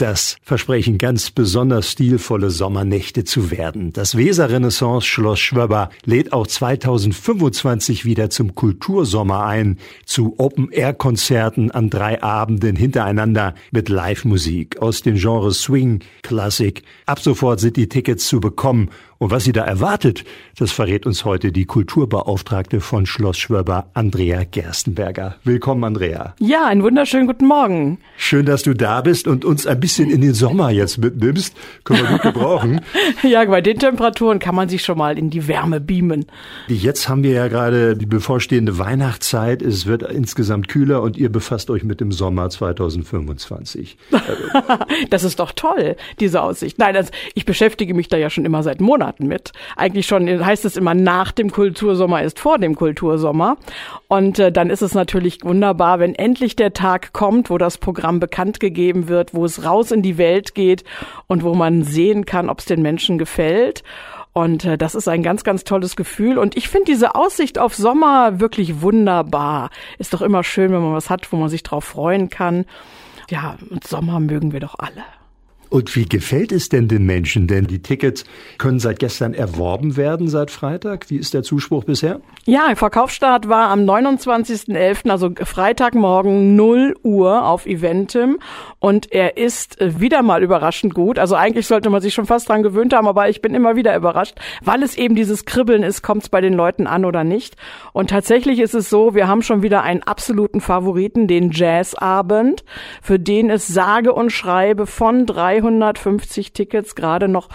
Das versprechen ganz besonders stilvolle Sommernächte zu werden. Das Weser-Renaissance Schloss Schwöbber lädt auch 2025 wieder zum Kultursommer ein, zu Open-Air-Konzerten an 3 Abenden hintereinander mit Live-Musik aus den Genres Swing, Klassik. Ab sofort sind die Tickets zu bekommen. Und was sie da erwartet, das verrät uns heute die Kulturbeauftragte von Schloss Schwöbber, Andrea Gerstenberger. Willkommen, Andrea. Ja, einen wunderschönen guten Morgen. Schön, dass du da bist und uns ein bisschen in den Sommer jetzt mitnimmst. Können wir gut gebrauchen. Ja, bei den Temperaturen kann man sich schon mal in die Wärme beamen. Jetzt haben wir ja gerade die bevorstehende Weihnachtszeit. Es wird insgesamt kühler und ihr befasst euch mit dem Sommer 2025. Das ist doch toll, diese Aussicht. Nein, also ich beschäftige mich da ja schon immer seit Monaten mit. Eigentlich schon heißt es immer, nach dem Kultursommer ist vor dem Kultursommer. Und dann ist es natürlich wunderbar, wenn endlich der Tag kommt, wo das Programm bekannt gegeben wird, wo es raus in die Welt geht und wo man sehen kann, ob es den Menschen gefällt. Und das ist ein ganz, ganz tolles Gefühl. Und ich finde diese Aussicht auf Sommer wirklich wunderbar. Ist doch immer schön, wenn man was hat, wo man sich drauf freuen kann. Ja, und Sommer mögen wir doch alle. Und wie gefällt es denn den Menschen? Denn die Tickets können seit gestern erworben werden, seit Freitag. Wie ist der Zuspruch bisher? Ja, Verkaufsstart war am 29.11., also Freitagmorgen 0 Uhr auf Eventim. Und er ist wieder mal überraschend gut. Also eigentlich sollte man sich schon fast dran gewöhnt haben, aber ich bin immer wieder überrascht, weil es eben dieses Kribbeln ist, kommt es bei den Leuten an oder nicht. Und tatsächlich ist es so, wir haben schon wieder einen absoluten Favoriten, den Jazzabend, für den es sage und schreibe von 350 Tickets gerade noch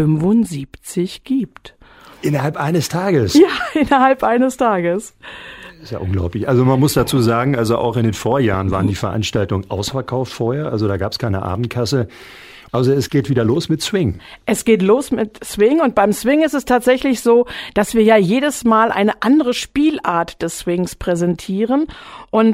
75 gibt. Innerhalb eines Tages? Ja, innerhalb eines Tages. Das ist ja unglaublich. Also man muss dazu sagen, also auch in den Vorjahren waren die Veranstaltungen ausverkauft vorher. Also da gab es keine Abendkasse. Also es geht wieder los mit Swing. Es geht los mit Swing und beim Swing ist es tatsächlich so, dass wir ja jedes Mal eine andere Spielart des Swings präsentieren. Und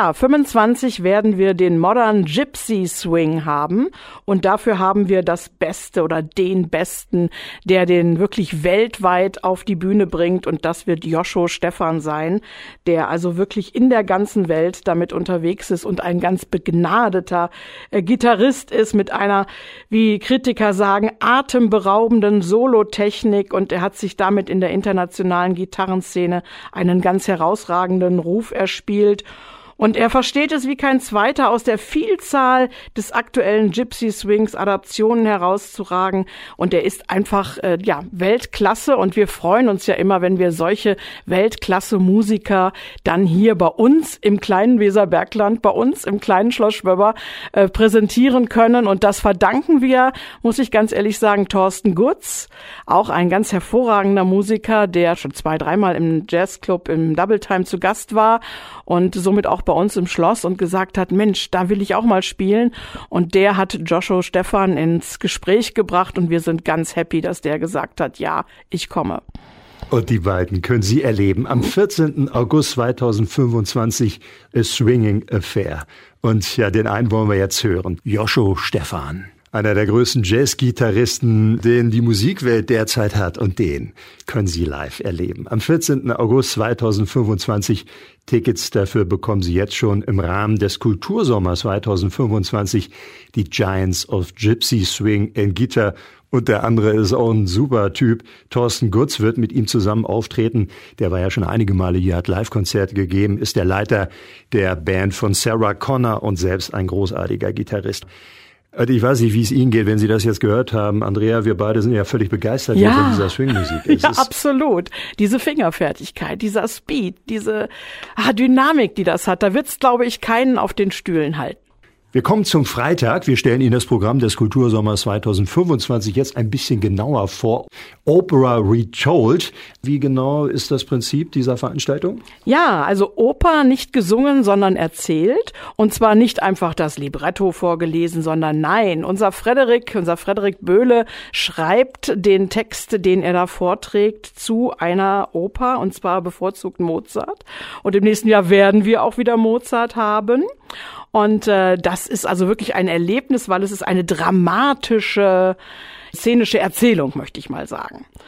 25 werden wir den Modern Gypsy Swing haben und dafür haben wir das Beste oder den Besten, der den wirklich weltweit auf die Bühne bringt und das wird Joscho Stephan sein, der also wirklich in der ganzen Welt damit unterwegs ist und ein ganz begnadeter Gitarrist ist mit einer, wie Kritiker sagen, atemberaubenden Solotechnik und er hat sich damit in der internationalen Gitarrenszene einen ganz herausragenden Ruf erspielt. Und er versteht es wie kein Zweiter, aus der Vielzahl des aktuellen Gypsy Swings Adaptionen herauszuragen. Und er ist einfach, Weltklasse. Und wir freuen uns ja immer, wenn wir solche Weltklasse-Musiker dann hier bei uns im kleinen Weserbergland, bei uns im kleinen Schloss Schwöbber präsentieren können. Und das verdanken wir, muss ich ganz ehrlich sagen, Thorsten Gutz, auch ein ganz hervorragender Musiker, der schon 2-3 Mal im Jazzclub im Double Time zu Gast war und somit auch bei uns im Schloss und gesagt hat, Mensch, da will ich auch mal spielen. Und der hat Joscho Stephan ins Gespräch gebracht und wir sind ganz happy, dass der gesagt hat, ja, ich komme. Und die beiden können Sie erleben am 14. August 2025 A Swinging Affair. Und ja, den einen wollen wir jetzt hören. Joscho Stephan. Einer der größten Jazzgitarristen, den die Musikwelt derzeit hat. Und den können Sie live erleben. Am 14. August 2025. Tickets dafür bekommen Sie jetzt schon im Rahmen des Kultursommers 2025. Die Giants of Gypsy Swing and Guitar. Und der andere ist auch ein super Typ. Thorsten Gutz wird mit ihm zusammen auftreten. Der war ja schon einige Male hier, hat Live-Konzerte gegeben, ist der Leiter der Band von Sarah Connor und selbst ein großartiger Gitarrist. Ich weiß nicht, wie es Ihnen geht, wenn Sie das jetzt gehört haben. Andrea, wir beide sind ja völlig begeistert von dieser Swing-Musik. Ja, absolut. Diese Fingerfertigkeit, dieser Speed, diese Dynamik, die das hat, da wird's, glaube ich, keinen auf den Stühlen halten. Wir kommen zum Freitag. Wir stellen Ihnen das Programm des Kultursommers 2025 jetzt ein bisschen genauer vor. Opera Retold. Wie genau ist das Prinzip dieser Veranstaltung? Ja, also Oper nicht gesungen, sondern erzählt. Und zwar nicht einfach das Libretto vorgelesen, sondern nein, unser Frederik Böhle schreibt den Text, den er da vorträgt, zu einer Oper, und zwar bevorzugt Mozart. Und im nächsten Jahr werden wir auch wieder Mozart haben. Und das ist also wirklich ein Erlebnis, weil es ist eine dramatische, szenische Erzählung, möchte ich mal sagen.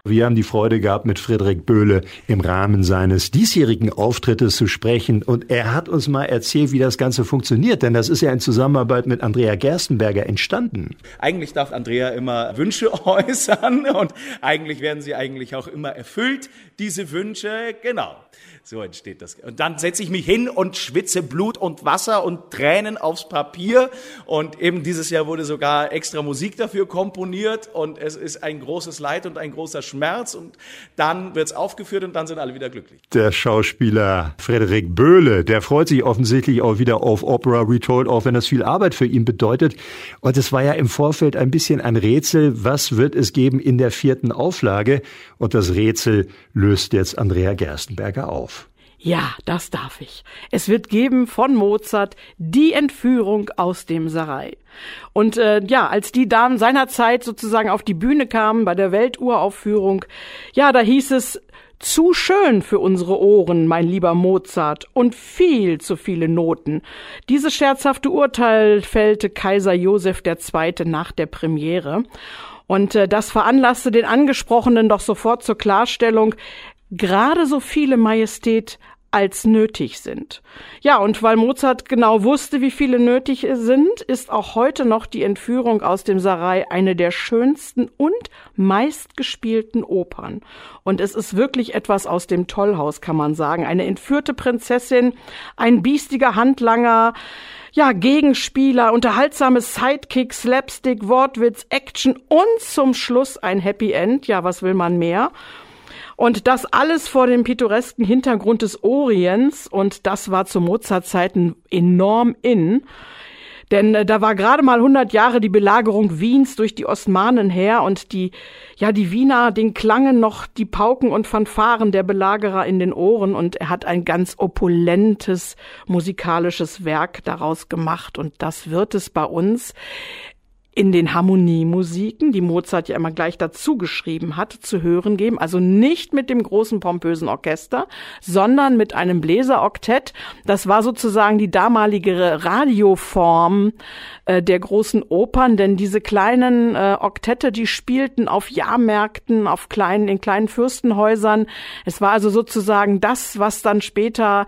Wir haben die Freude gehabt, mit Frederik Böhle im Rahmen seines diesjährigen Auftrittes zu sprechen. Und er hat uns mal erzählt, wie das Ganze funktioniert. Denn das ist ja in Zusammenarbeit mit Andrea Gerstenberger entstanden. Eigentlich darf Andrea immer Wünsche äußern und eigentlich werden sie eigentlich auch immer erfüllt, diese Wünsche. Genau. So entsteht das. Und dann setze ich mich hin und schwitze Blut und Wasser und Tränen aufs Papier. Und eben dieses Jahr wurde sogar extra Musik dafür komponiert. Und es ist ein großes Leid und ein großer Schmerz. Und dann wird es aufgeführt und dann sind alle wieder glücklich. Der Schauspieler Frederik Böhle, der freut sich offensichtlich auch wieder auf Opera Retold, auch wenn das viel Arbeit für ihn bedeutet. Und es war ja im Vorfeld ein bisschen ein Rätsel, was wird es geben in der 4. Auflage? Und das Rätsel löst jetzt Andrea Gerstenberger auf. Ja, das darf ich. Es wird geben von Mozart die Entführung aus dem Sarai. Und als die Damen seinerzeit sozusagen auf die Bühne kamen bei der Welturaufführung, ja, da hieß es: Zu schön für unsere Ohren, mein lieber Mozart, und viel zu viele Noten. Dieses scherzhafte Urteil fällte Kaiser Joseph II. Nach der Premiere. Und das veranlasste den Angesprochenen doch sofort zur Klarstellung: Gerade so viele Majestät als nötig sind. Ja, und weil Mozart genau wusste, wie viele nötig sind, ist auch heute noch die Entführung aus dem Sarai eine der schönsten und meistgespielten Opern. Und es ist wirklich etwas aus dem Tollhaus, kann man sagen. Eine entführte Prinzessin, ein biestiger Handlanger, ja, Gegenspieler, unterhaltsame Sidekick, Slapstick, Wortwitz, Action und zum Schluss ein Happy End. Ja, was will man mehr? Und das alles vor dem pittoresken Hintergrund des Orients. Und das war zu Mozart-Zeiten enorm in. Denn da war gerade mal 100 Jahre die Belagerung Wiens durch die Osmanen her und die Wiener, den klangen noch die Pauken und Fanfaren der Belagerer in den Ohren und er hat ein ganz opulentes musikalisches Werk daraus gemacht und das wird es bei uns in den Harmoniemusiken, die Mozart ja immer gleich dazu geschrieben hat, zu hören geben. Also nicht mit dem großen pompösen Orchester, sondern mit einem Bläseroktett. Das war sozusagen die damalige Radioform der großen Opern, denn diese kleinen Oktette, die spielten auf Jahrmärkten, in kleinen Fürstenhäusern. Es war also sozusagen das, was dann später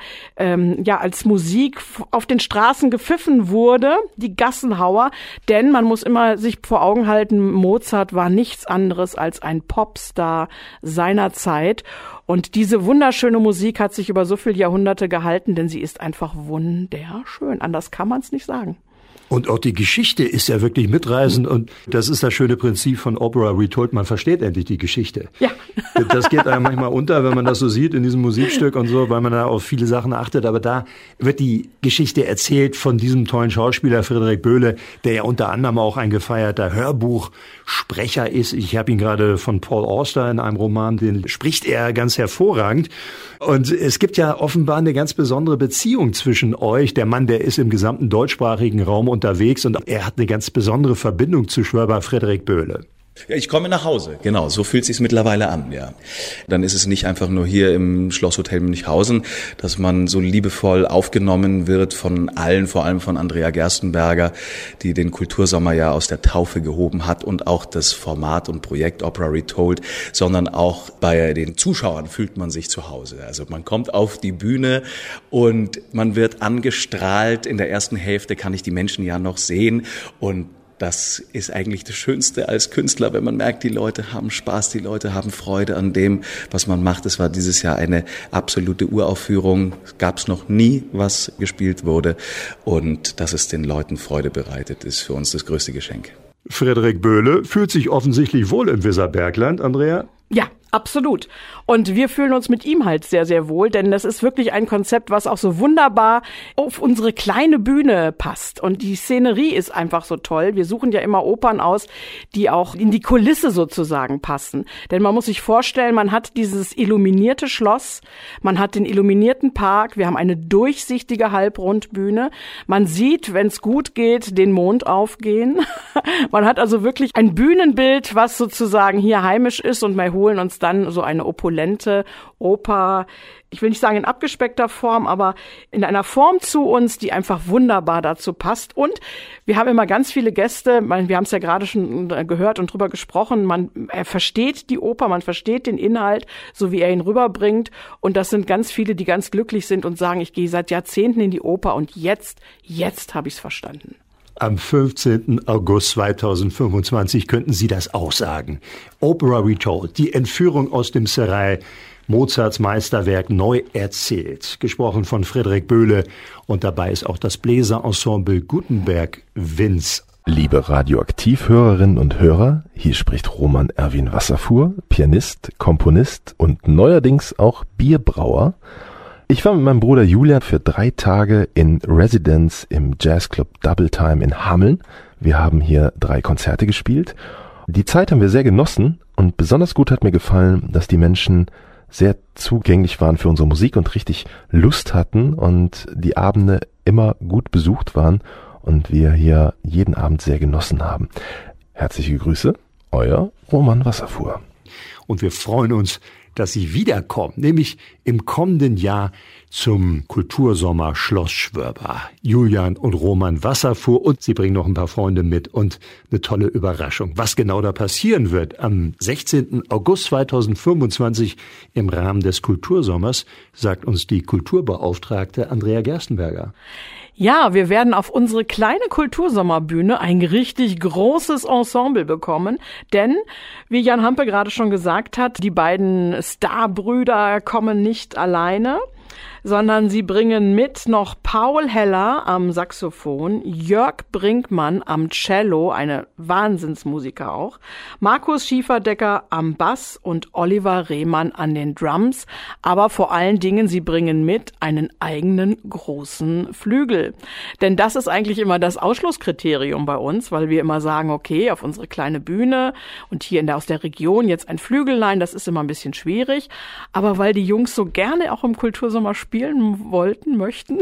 als Musik auf den Straßen gepfiffen wurde, die Gassenhauer, denn man muss immer sich vor Augen halten, Mozart war nichts anderes als ein Popstar seiner Zeit. Und diese wunderschöne Musik hat sich über so viele Jahrhunderte gehalten, denn sie ist einfach wunderschön. Anders kann man es nicht sagen. Und auch die Geschichte ist ja wirklich mitreißend und das ist das schöne Prinzip von Opera Retold. Man versteht endlich die Geschichte. Ja. Das geht einem manchmal unter, wenn man das so sieht in diesem Musikstück und so, weil man da auf viele Sachen achtet. Aber da wird die Geschichte erzählt von diesem tollen Schauspieler Frederik Böhle, der ja unter anderem auch ein gefeierter Hörbuchsprecher ist. Ich habe ihn gerade von Paul Auster in einem Roman, den spricht er ganz hervorragend. Und es gibt ja offenbar eine ganz besondere Beziehung zwischen euch. Der Mann, der ist im gesamten deutschsprachigen Raum unterwegs und er hat eine ganz besondere Verbindung zu Schwörber Frederik Böhle. Ja, ich komme nach Hause, genau, so fühlt sich's mittlerweile an, ja. Dann ist es nicht einfach nur hier im Schlosshotel Münchhausen, dass man so liebevoll aufgenommen wird von allen, vor allem von Andrea Gerstenberger, die den Kultursommer ja aus der Taufe gehoben hat und auch das Format und Projekt Opera Retold, sondern auch bei den Zuschauern fühlt man sich zu Hause. Also man kommt auf die Bühne und man wird angestrahlt. In der ersten Hälfte kann ich die Menschen ja noch sehen und das ist eigentlich das Schönste als Künstler, wenn man merkt, die Leute haben Spaß, die Leute haben Freude an dem, was man macht. Es war dieses Jahr eine absolute Uraufführung. Gab es noch nie, was gespielt wurde. Und dass es den Leuten Freude bereitet, ist für uns das größte Geschenk. Frederik Böhle fühlt sich offensichtlich wohl im Weserbergland, Andrea? Ja, absolut. Und wir fühlen uns mit ihm halt sehr, sehr wohl, denn das ist wirklich ein Konzept, was auch so wunderbar auf unsere kleine Bühne passt. Und die Szenerie ist einfach so toll. Wir suchen ja immer Opern aus, die auch in die Kulisse sozusagen passen. Denn man muss sich vorstellen, man hat dieses illuminierte Schloss, man hat den illuminierten Park, wir haben eine durchsichtige Halbrundbühne. Man sieht, wenn es gut geht, den Mond aufgehen. Man hat also wirklich ein Bühnenbild, was sozusagen hier heimisch ist, und wir holen uns dann so eine opulente Oper, ich will nicht sagen in abgespeckter Form, aber in einer Form zu uns, die einfach wunderbar dazu passt. Und wir haben immer ganz viele Gäste, wir haben es ja gerade schon gehört und drüber gesprochen, man versteht die Oper, man versteht den Inhalt, so wie er ihn rüberbringt. Und das sind ganz viele, die ganz glücklich sind und sagen, ich gehe seit Jahrzehnten in die Oper und jetzt habe ich es verstanden. Am 15. August 2025 könnten Sie das auch sagen. Opera Retold, die Entführung aus dem Serail, Mozarts Meisterwerk neu erzählt. Gesprochen von Frederik Böhle. Und dabei ist auch das Bläserensemble Gutenberg Winz. Liebe Radioaktiv-Hörerinnen und Hörer, hier spricht Roman Erwin Wasserfuhr, Pianist, Komponist und neuerdings auch Bierbrauer. Ich war mit meinem Bruder Julian für 3 Tage in Residence im Jazzclub Double Time in Hameln. Wir haben hier 3 Konzerte gespielt. Die Zeit haben wir sehr genossen und besonders gut hat mir gefallen, dass die Menschen sehr zugänglich waren für unsere Musik und richtig Lust hatten und die Abende immer gut besucht waren und wir hier jeden Abend sehr genossen haben. Herzliche Grüße, euer Roman Wasserfuhr. Und wir freuen uns, dass Sie wiederkommen, nämlich im kommenden Jahr zum Kultursommer Schloss Schwörber. Julian und Roman Wasserfuhr, und Sie bringen noch ein paar Freunde mit und eine tolle Überraschung. Was genau da passieren wird am 16. August 2025 im Rahmen des Kultursommers, sagt uns die Kulturbeauftragte Andrea Gerstenberger. Ja, wir werden auf unsere kleine Kultursommerbühne ein richtig großes Ensemble bekommen, denn, wie Jan Hampe gerade schon gesagt hat, die beiden Starbrüder kommen nicht alleine, sondern sie bringen mit noch Paul Heller am Saxophon, Jörg Brinkmann am Cello, eine Wahnsinnsmusiker auch, Markus Schieferdecker am Bass und Oliver Rehmann an den Drums, aber vor allen Dingen, sie bringen mit einen eigenen großen Flügel. Denn das ist eigentlich immer das Ausschlusskriterium bei uns, weil wir immer sagen, okay, auf unsere kleine Bühne und hier aus der Region jetzt ein Flügellein, das ist immer ein bisschen schwierig, aber weil die Jungs so gerne auch im Kultursommer spielen möchten,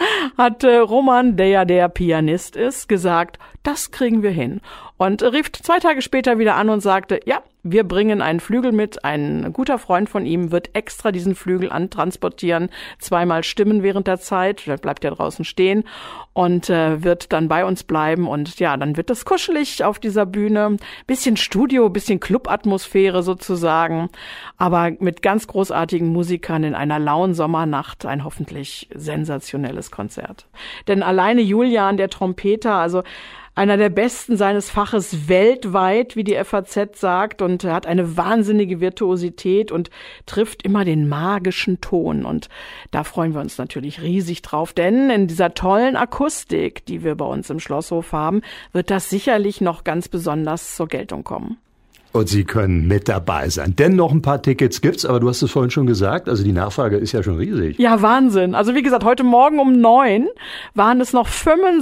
hat Roman, der ja der Pianist ist, gesagt, das kriegen wir hin. Und rief 2 Tage später wieder an und sagte, ja, wir bringen einen Flügel mit. Ein guter Freund von ihm wird extra diesen Flügel antransportieren, 2-mal stimmen während der Zeit, der bleibt ja draußen stehen und wird dann bei uns bleiben. Und ja, dann wird es kuschelig auf dieser Bühne. Bisschen Studio, bisschen Clubatmosphäre sozusagen, aber mit ganz großartigen Musikern in einer lauen Sommernacht ein hoffentlich sensationelles Konzert. Denn alleine Julian, der Trompeter, also einer der Besten seines Faches weltweit, wie die FAZ sagt, und er hat eine wahnsinnige Virtuosität und trifft immer den magischen Ton. Und da freuen wir uns natürlich riesig drauf, denn in dieser tollen Akustik, die wir bei uns im Schlosshof haben, wird das sicherlich noch ganz besonders zur Geltung kommen. Und Sie können mit dabei sein. Denn noch ein paar Tickets gibt's, aber du hast es vorhin schon gesagt, also die Nachfrage ist ja schon riesig. Ja, Wahnsinn. Also wie gesagt, heute Morgen um 9 waren es noch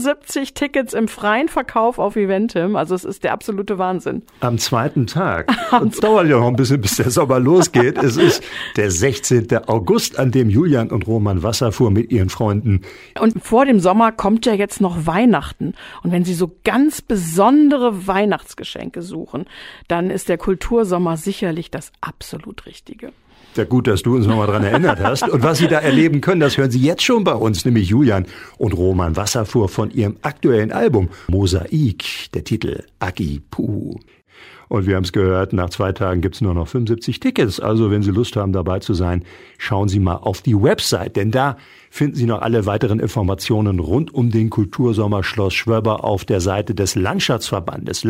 75 Tickets im freien Verkauf auf Eventim. Also es ist der absolute Wahnsinn. Am 2. Tag. Und es dauert ja noch ein bisschen, bis der Sommer losgeht. Es ist der 16. August, an dem Julian und Roman Wasserfuhr mit ihren Freunden. Und vor dem Sommer kommt ja jetzt noch Weihnachten. Und wenn Sie so ganz besondere Weihnachtsgeschenke suchen, dann ist der Kultursommer sicherlich das absolut Richtige. Ja, gut, dass du uns nochmal dran erinnert hast. Und was Sie da erleben können, das hören Sie jetzt schon bei uns, nämlich Julian und Roman Wasserfuhr von ihrem aktuellen Album Mosaik, der Titel Agi Puh. Und wir haben es gehört, nach 2 Tagen gibt's nur noch 75 Tickets. Also wenn Sie Lust haben, dabei zu sein, schauen Sie mal auf die Website, denn da finden Sie noch alle weiteren Informationen rund um den Kultursommer Schloss Schwörber auf der Seite des Landschaftsverbandes.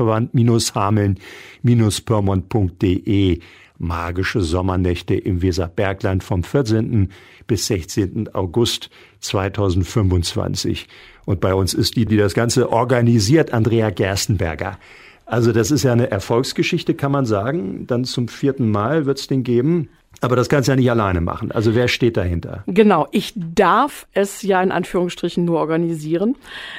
Landschaftsverband-hameln-pyrmont.de. Magische Sommernächte im Weserbergland vom 14. bis 16. August 2025. Und bei uns ist die das Ganze organisiert, Andrea Gerstenberger. Also das ist ja eine Erfolgsgeschichte, kann man sagen. Dann zum 4. Mal wird's den geben. Aber das kannst du ja nicht alleine machen. Also wer steht dahinter? Genau, ich darf es ja in Anführungsstrichen nur organisieren.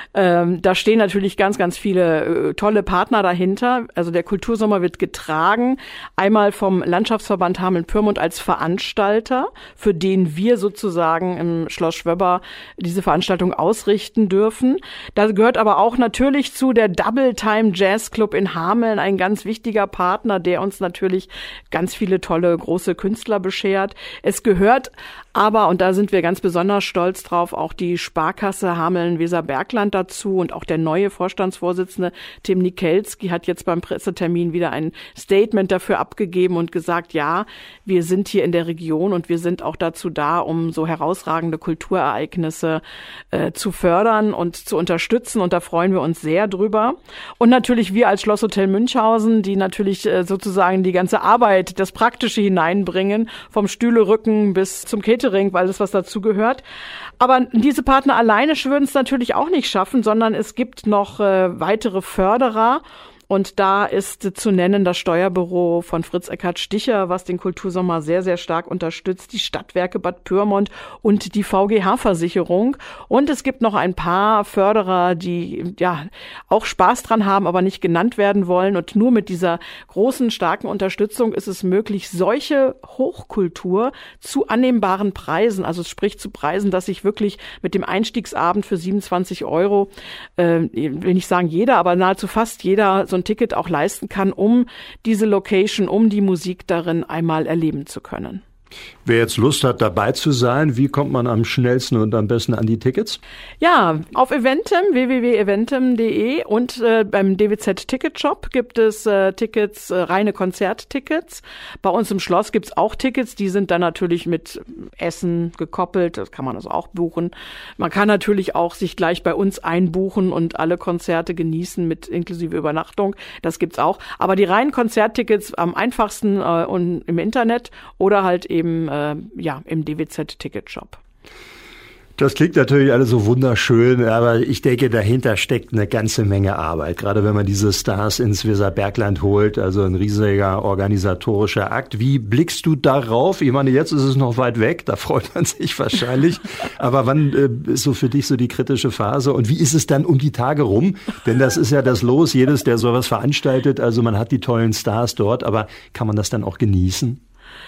Da stehen natürlich ganz, ganz viele tolle Partner dahinter. Also der Kultursommer wird getragen, einmal vom Landschaftsverband Hameln-Pyrmont als Veranstalter, für den wir sozusagen im Schloss Schwöbber diese Veranstaltung ausrichten dürfen. Da gehört aber auch natürlich zu der Double Time Jazz Club in Hameln, ein ganz wichtiger Partner, der uns natürlich ganz viele tolle große Künstler beschert. Es gehört aber, und da sind wir ganz besonders stolz drauf, auch die Sparkasse Hameln-Weserbergland dazu und auch der neue Vorstandsvorsitzende Tim Nikelski hat jetzt beim Pressetermin wieder ein Statement dafür abgegeben und gesagt, ja, wir sind hier in der Region und wir sind auch dazu da, um so herausragende Kulturereignisse zu fördern und zu unterstützen und da freuen wir uns sehr drüber. Und natürlich wir als Schlosshotel Münchhausen, die natürlich sozusagen die ganze Arbeit, das Praktische hineinbringen, vom Stühlerücken bis zum Catering, weil das was dazu gehört. Aber diese Partner alleine würden es natürlich auch nicht schaffen, sondern es gibt noch weitere Förderer. Und da ist zu nennen das Steuerbüro von Fritz Eckhard Sticher, was den Kultursommer sehr, sehr stark unterstützt, die Stadtwerke Bad Pyrmont und die VGH-Versicherung. Und es gibt noch ein paar Förderer, die ja auch Spaß dran haben, aber nicht genannt werden wollen. Und nur mit dieser großen, starken Unterstützung ist es möglich, solche Hochkultur zu annehmbaren Preisen, also sprich zu Preisen, dass sich wirklich mit dem Einstiegsabend für 27 €, will nicht sagen jeder, aber nahezu fast jeder so ein Ticket auch leisten kann, um diese Location, um die Musik darin einmal erleben zu können. Wer jetzt Lust hat, dabei zu sein, wie kommt man am schnellsten und am besten an die Tickets? Ja, auf Eventim, www.eventim.de und beim DWZ Ticket Shop gibt es Tickets, reine Konzerttickets. Bei uns im Schloss gibt's auch Tickets, die sind dann natürlich mit Essen gekoppelt, das kann man also auch buchen. Man kann natürlich auch sich gleich bei uns einbuchen und alle Konzerte genießen mit inklusive Übernachtung, das gibt's auch. Aber die reinen Konzerttickets am einfachsten und im Internet oder halt eben im DWZ-Ticket-Shop. Das klingt natürlich alles so wunderschön, aber ich denke, dahinter steckt eine ganze Menge Arbeit. Gerade wenn man diese Stars ins Weserbergland holt, also ein riesiger organisatorischer Akt. Wie blickst du darauf? Ich meine, jetzt ist es noch weit weg, da freut man sich wahrscheinlich. Aber wann ist so für dich so die kritische Phase? Und wie ist es dann um die Tage rum? Denn das ist ja das Los, jedes, der sowas veranstaltet. Also man hat die tollen Stars dort, aber kann man das dann auch genießen?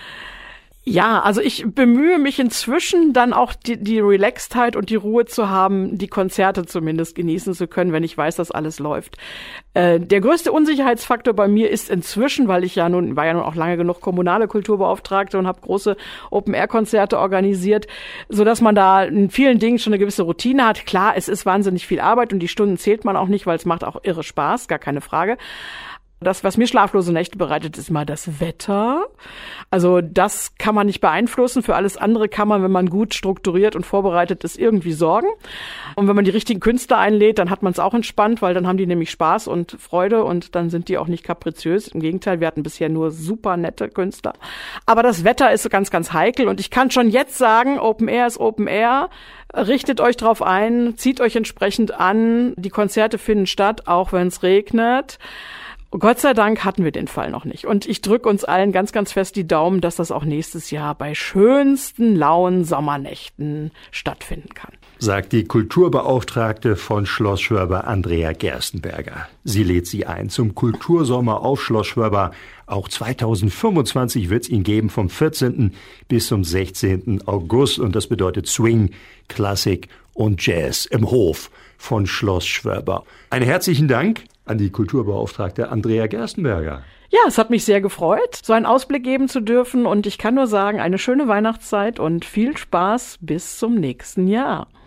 Ja, also ich bemühe mich inzwischen dann auch die Relaxedheit und die Ruhe zu haben, die Konzerte zumindest genießen zu können, wenn ich weiß, dass alles läuft. Der größte Unsicherheitsfaktor bei mir ist inzwischen, weil ich war ja nun auch lange genug kommunale Kulturbeauftragte und habe große Open-Air-Konzerte organisiert, so dass man da in vielen Dingen schon eine gewisse Routine hat. Klar, es ist wahnsinnig viel Arbeit und die Stunden zählt man auch nicht, weil es macht auch irre Spaß, gar keine Frage. Das, was mir schlaflose Nächte bereitet, ist immer das Wetter. Also das kann man nicht beeinflussen. Für alles andere kann man, wenn man gut strukturiert und vorbereitet ist, irgendwie sorgen. Und wenn man die richtigen Künstler einlädt, dann hat man es auch entspannt, weil dann haben die nämlich Spaß und Freude und dann sind die auch nicht kapriziös. Im Gegenteil, wir hatten bisher nur super nette Künstler. Aber das Wetter ist ganz, ganz heikel und ich kann schon jetzt sagen, Open Air ist Open Air. Richtet euch drauf ein, zieht euch entsprechend an. Die Konzerte finden statt, auch wenn es regnet. Gott sei Dank hatten wir den Fall noch nicht. Und ich drücke uns allen ganz, ganz fest die Daumen, dass das auch nächstes Jahr bei schönsten lauen Sommernächten stattfinden kann. Sagt die Kulturbeauftragte von Schloss Schwöbber, Andrea Gerstenberger. Sie lädt Sie ein zum Kultursommer auf Schloss Schwöbber. Auch 2025 wird es ihn geben, vom 14. bis zum 16. August. Und das bedeutet Swing, Klassik und Jazz im Hof von Schloss Schwöbber. Einen herzlichen Dank an die Kulturbeauftragte Andrea Gerstenberger. Ja, es hat mich sehr gefreut, so einen Ausblick geben zu dürfen. Und ich kann nur sagen, eine schöne Weihnachtszeit und viel Spaß bis zum nächsten Jahr.